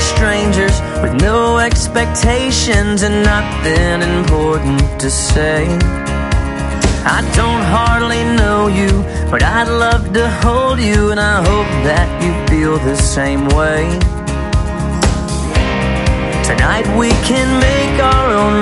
strangers with no expectations and nothing important to say. I don't hardly know you, but I'd love to hold you, and I hope that you feel the same way. Tonight we can make our own